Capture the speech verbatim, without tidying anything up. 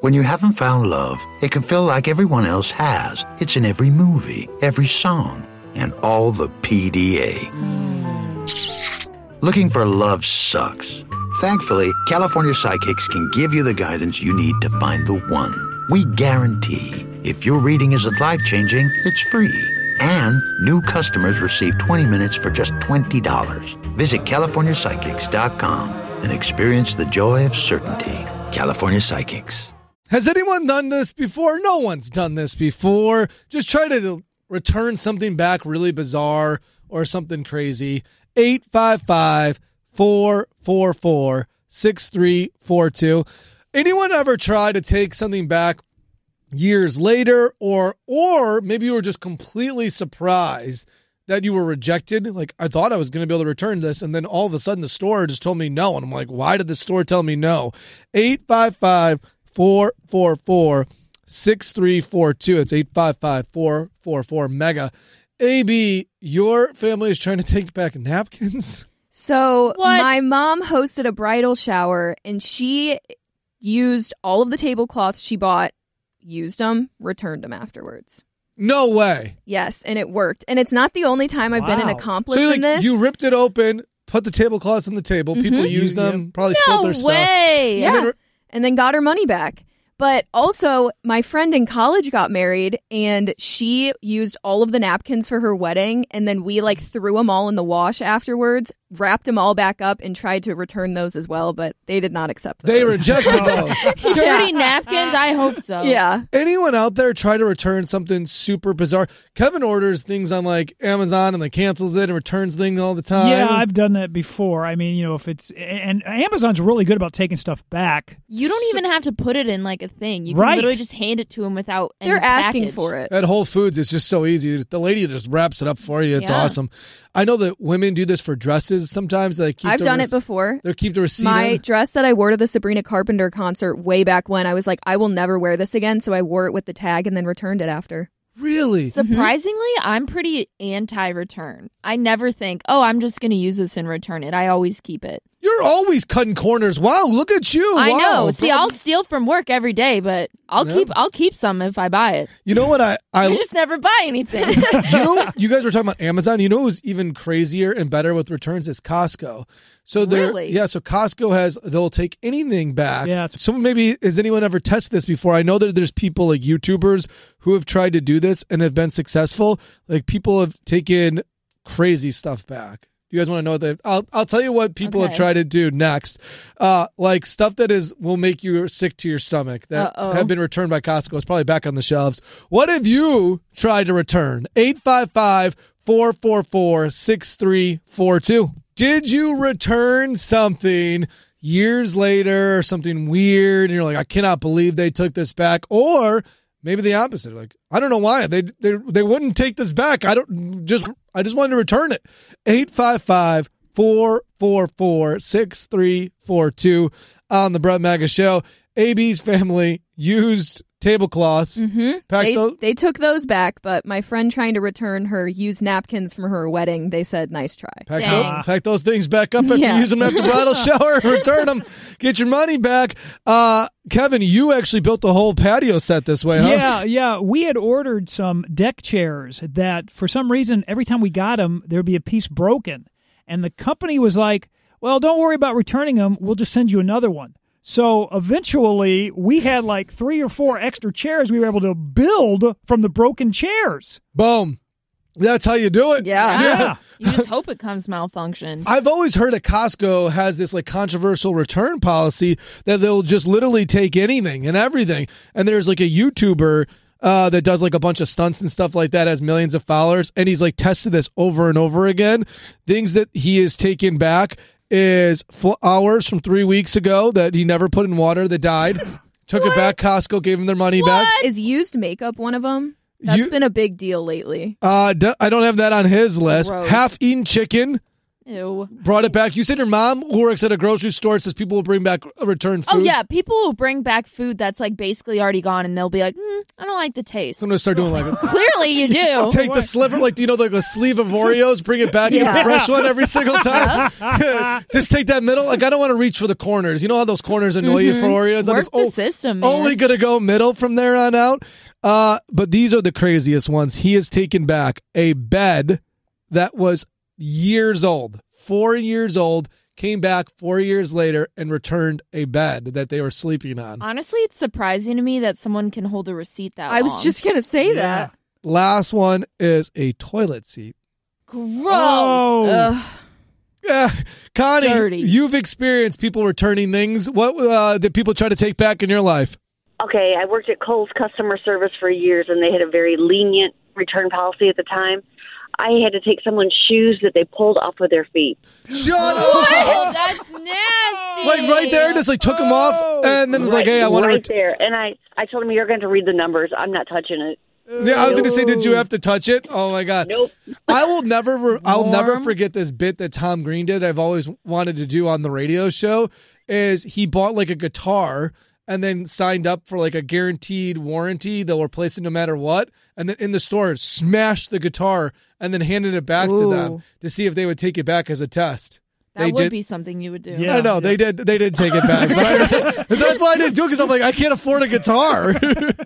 When you haven't found love, it can feel like everyone else has. It's in every movie, every song, and all the P D A. Mm. Looking for love sucks. Thankfully, California Psychics can give you the guidance you need to find the one. We guarantee if your reading isn't life-changing, it's free. And new customers receive twenty minutes for just twenty dollars. Visit California Psychics dot com and experience the joy of certainty. California Psychics. Has anyone done this before? No one's done this before. Just try to return something back really bizarre or something crazy. eight five five, four four four, six three four two. Anyone ever try to take something back years later, or or maybe you were just completely surprised that you were rejected? Like, I thought I was going to be able to return this, and then all of a sudden the store just told me no. And I'm like, why did the store tell me no? eight five five, four four four, six three four two. It's eight five five, four four four, MEGA. A B, your family is trying to take back napkins? So What? my mom hosted a bridal shower, and she used all of the tablecloths she bought, used them, returned them afterwards. No way. Yes, and it worked. And it's not the only time I've been an Wow. accomplice So like, in this. you ripped it open, put the tablecloths on the table, people Mhm. used You- them, probably No spilled their stuff. way. Yeah. And then re- and then got her money back. But also, my friend in college got married, and she used all of the napkins for her wedding, and then we like threw them all in the wash afterwards, wrapped them all back up, and tried to return those as well, but they did not accept those. They rejected those. Dirty napkins? I hope so. Yeah. Anyone out there try to return something super bizarre? Kevin orders things on like Amazon and like cancels it and returns things all the time. Yeah, I've done that before. I mean, you know, if it's and Amazon's really good about taking stuff back. You don't even have to put it in like a thing. You can Right. literally just hand it to them without any They're asking package. for it. At Whole Foods, it's just so easy. The lady just wraps it up for you. It's Yeah. awesome. I know that women do this for dresses sometimes. They keep I've the done rec- it before. They keep the receipt. My in. dress that I wore to the Sabrina Carpenter concert way back when, I was like, I will never wear this again, so I wore it with the tag and then returned it after. Really? Surprisingly, I'm pretty anti-return. I never think, oh, I'm just going to use this and return it. I always keep it. You're always cutting corners. Wow, look at you. I Wow. know. See, I'll steal from work every day, but I'll Yeah. keep I'll keep some if I buy it. You know what I I I just never buy anything. you know, you guys were talking about Amazon. You know who's even crazier and better with returns is Costco. So they're Really? yeah, so Costco has they'll take anything back. Yeah, it's- Someone maybe has anyone ever tested this before? I know that there's people like YouTubers who have tried to do this and have been successful. Like people have taken crazy stuff back. You guys want to know that? I'll I'll tell you what people have Okay. tried to do next. Uh, like stuff that is will make you sick to your stomach that Uh-oh. have been returned by Costco. It's probably back on the shelves. What have you tried to return? eight five five, four four four, six three four two. Did you return something years later, something weird, and you're like, I cannot believe they took this back? Or maybe the opposite. Like, I don't know why they they they wouldn't take this back. I don't just I just wanted to return it. eight five five, four four four, six three four two on the Brett Maga Show. A B's family used tablecloths. Mm-hmm. Packed They, those- they took those back, but my friend trying to return her used napkins from her wedding, they said, nice try. Pack, Dang. those, pack those things back up after Yeah. you use them after bridal shower. Return them. Get your money back. Uh, Kevin, you actually built the whole patio set this way, huh? Yeah, yeah. We had ordered some deck chairs that, for some reason, every time we got them, there would be a piece broken. And the company was like, well, don't worry about returning them. We'll just send you another one. So eventually, we had like three or four extra chairs we were able to build from the broken chairs. Boom. That's how you do it. Yeah. Yeah. You just hope it comes malfunction. I've always heard that Costco has this like controversial return policy that they'll just literally take anything and everything. And there's like a YouTuber uh, that does like a bunch of stunts and stuff like that, has millions of followers, and he's like tested this over and over again. Things that he has taken back is flowers from three weeks ago that he never put in water that died. Took it back. Costco gave him their money back. Is used makeup one of them? That's You- been a big deal lately. Uh, d- I don't have that on his list. Gross. Half-eaten chicken. Ew. Brought it back. You said your mom, who works at a grocery store, says people will bring back returned food. Oh, yeah. People will bring back food that's like basically already gone and they'll be like, mm, I don't like the taste. So I'm going to start doing like Clearly you do. Take the sliver, like, you know, like a sleeve of Oreos, bring it back, Yeah. get a fresh one every single time. Just take that middle. Like, I don't want to reach for the corners. You know how those corners annoy you for Oreos? I'm Work just the o- system, man. only going to go middle from there on out. Uh, but these are the craziest ones. He has taken back a bed that was years old, four years old, came back four years later and returned a bed that they were sleeping on. Honestly, it's surprising to me that someone can hold a receipt that I was long. just going to say that. Last one is a toilet seat. Gross. Oh. Ugh. Yeah, Connie, Dirty. you've experienced people returning things. What uh, did people try to take back in your life? Okay, I worked at Kohl's customer service for years, and they had a very lenient return policy at the time. I had to take someone's shoes that they pulled off of their feet. Shut What? up! That's nasty. Like right there, just like took them off, and then it's like, Right- hey, I want right to. there. And I, I told him, you're going to read the numbers. I'm not touching it. Yeah, I was going to say, did you have to touch it? Oh my god! Nope. I will never, re- I'll never Norm? forget this bit that Tom Green did. I've always wanted to do on the radio show. Is he bought like a guitar and then signed up for like a guaranteed warranty they'll replace it no matter what, and then in the store smashed the guitar and then handed it back to them Ooh. to see if they would take it back as a test. That They would did- be something you would do. Yeah. I know they did. They did take it back. But I- that's why I didn't do it because I'm like, I can't afford a guitar.